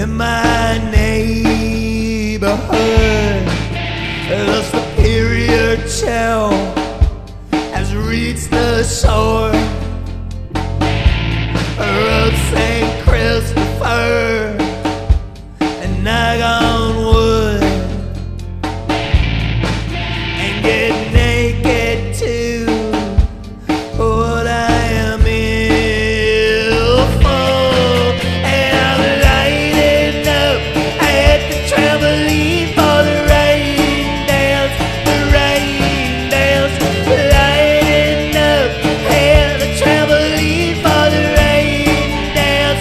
In my neighborhood, the superior chill has reached the shore of St. Christopher and Nagon Wood, and get naked too. What I am ill for, and I'm lighting up at the trampoline for the rain dance, lighting up at the trampoline for the rain dance,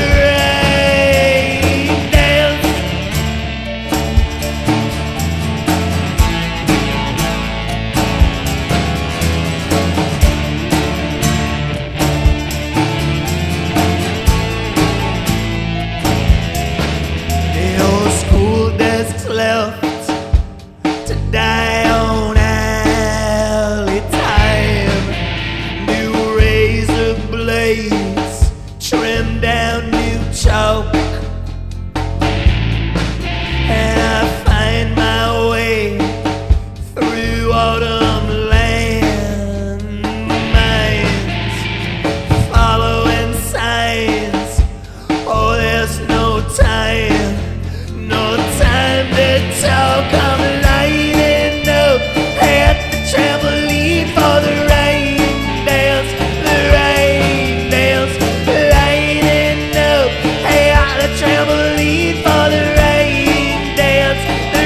The old school desks left to die on alley time. New razor blades, trimmed down new chalk, and I find my way through autumn landmines, following signs. Oh, there's no time to talk. I'm lighting up at the trampoline for the rain dance, lighting up at the trampoline for the rain dance,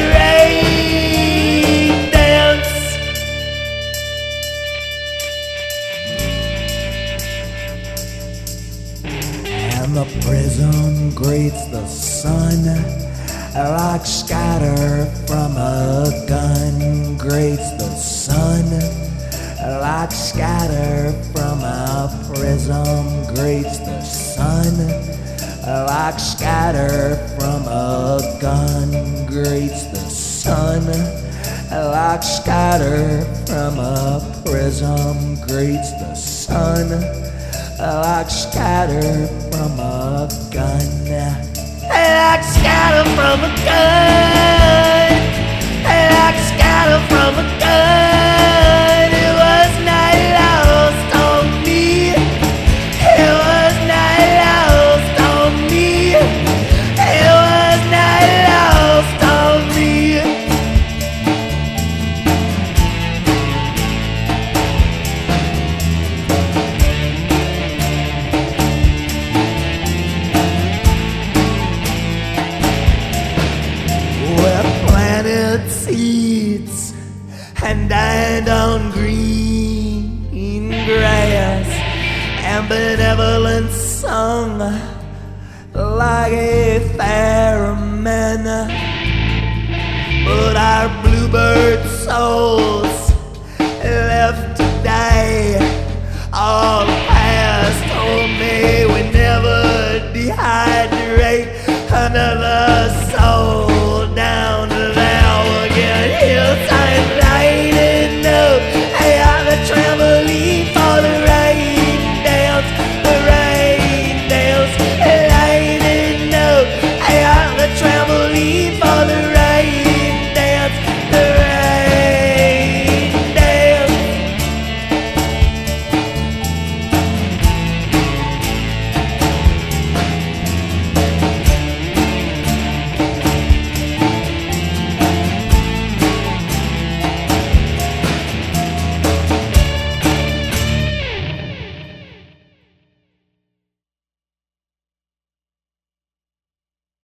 And the prism greets the sun like scatter from a gun. Greets the sun like scatter from a prism. Greets the sun like scatter from a gun. Greets the sun like scatter from a prism. Greets the sun like scatter from a gun. Like scatter from a gun, like scatter from a gun. It was not lost on me. It was not lost on me. It was not lost on me. Seeds and died on green grass, and benevolence sung like a theremin. But our bluebird souls left to die, all past. Oh, may we never dehydrate another